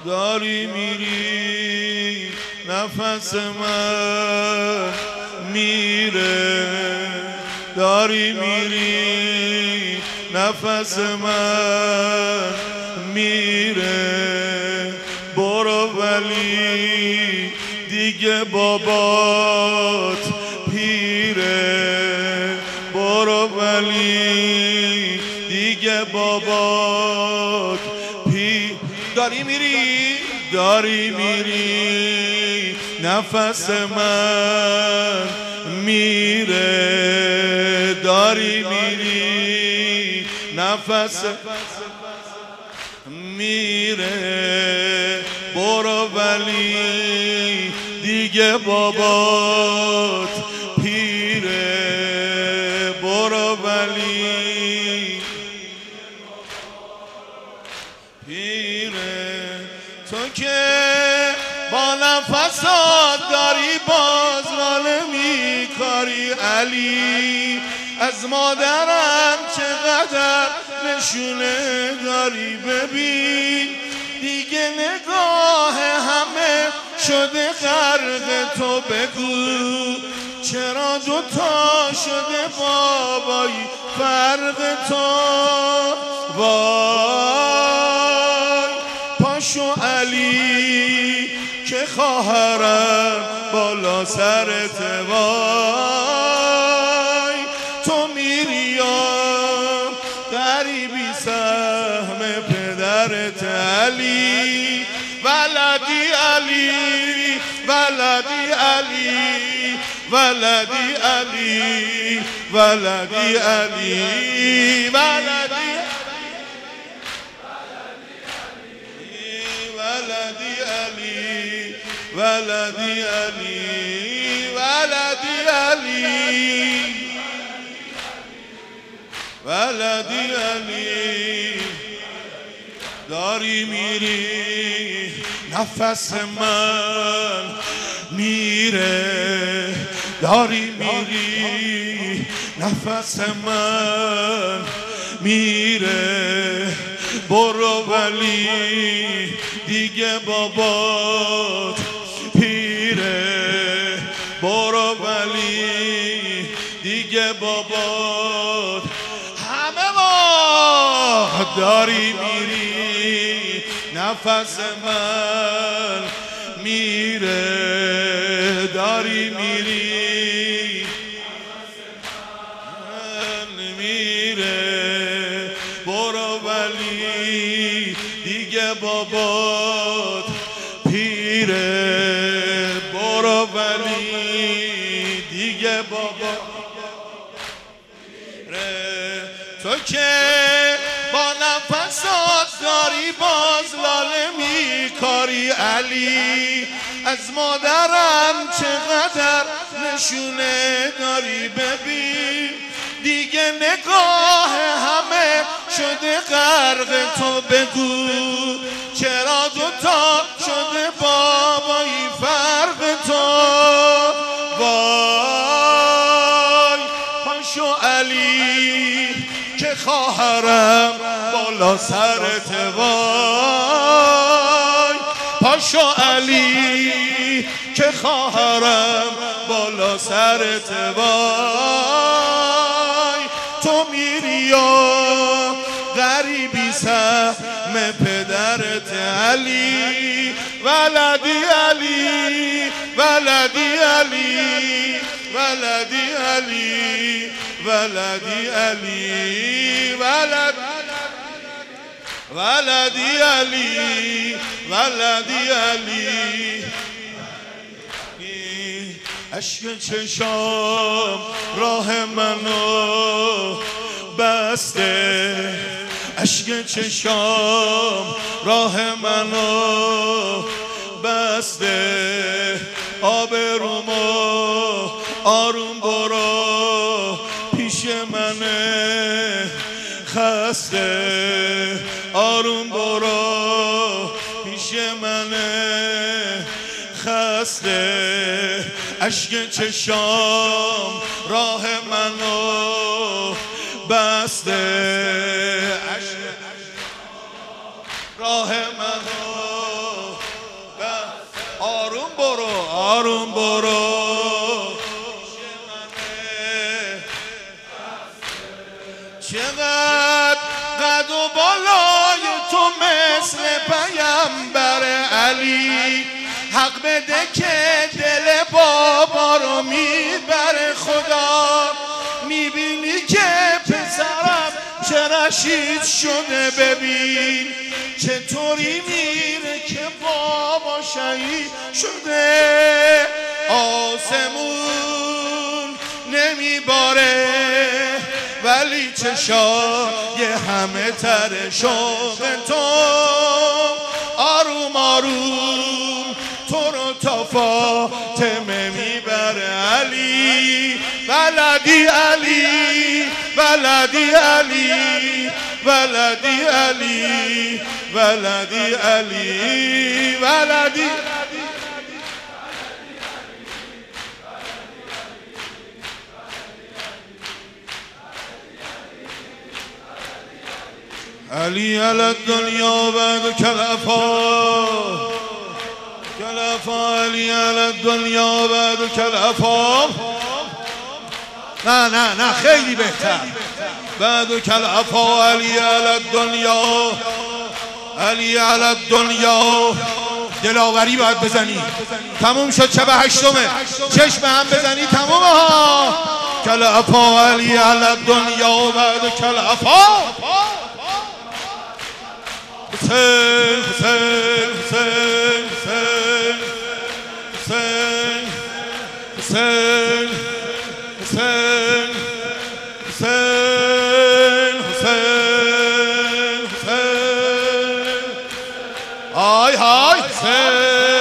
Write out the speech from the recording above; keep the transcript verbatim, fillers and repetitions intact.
داری میری نفس من میره داری میری نفس من میره برو ولی دیگه بابات پیره برو ولی دیگه بابات پی داری میری داری میری نفس من میره داری میری نفس میره برو ولی دیگه بابات پیره برو ولی پیره تو که با نفسات داری باز ناله میکاری علی از مادرم چقدر نشونه داری ببین دیگه نگاه همه شده غرق تو بگو چرا دوتا شده بابایی فرق تو وای پاشو علی که خواهرم بالا سرت وای تو میری غریبی سهم پدرت علی ولدی علی ولدی علی ولدی علی ولدی علی ولدی ولدی علی ولدی علی ولدی علی ولدی علی داری میری نفس من میره داری میری نفس من میره برو ولی دیگه بابات پیره برو ولی دیگه بابات همه ما داری میری نفس من میره داری میری من میره برو ولی دیگه بابات پیره برو ولی دیگه بابات تو که با نفسات داری باز لاله میکاری علی از مادرم چقدر نشونه داری ببین دیگه نگاه همه شده غرق تو بگو چرا دوتا شده بابایی فرق تو وای پاشو علی که خواهرم بالا سرت وای پاشو علی که خواهرم بالا سرت وای تو میری و غریبی سهم پدرت علی ولدی علی ولدی علی ولدی علی ولدی علی ولد ولدی علی ولدی علی اشک چشام راه منو بسته اشک چشام راه منو بسته آبرومو آروم برو پیش منه خسته آروم برو پیش منه خسته اشک چشام راه منو بسته اشک راه منو آروم برو چقدر قد و بالای تو مثل پیامبر علی حق بده که دل بابا رو میبره خدا میبینی که پسرم چه رشید شده ببین چطوری میره که بابا شهید شده آسمون نمیباره ولی چشای همه تر شوق تو آروم آروم تو رو تا فاطمه میبره علی ولدی علی ولدی علی ولدی علی ولدی علی ولدی علی علی الدنیا بعد کلفا کلفا علی علی الدنیا بعد کلفا نه نه نه خیلی بهتر بعد کلفا علی علی الدنیا علی علی الدنیا دلاوری باید بزنی تموم شد شب هشتمه چشم هم بزنی تموم ها کلفا علی علی الدنیا بعد کلفا حسین حسین حسین حسین حسین حسین حسین حسین حسین آی های حسین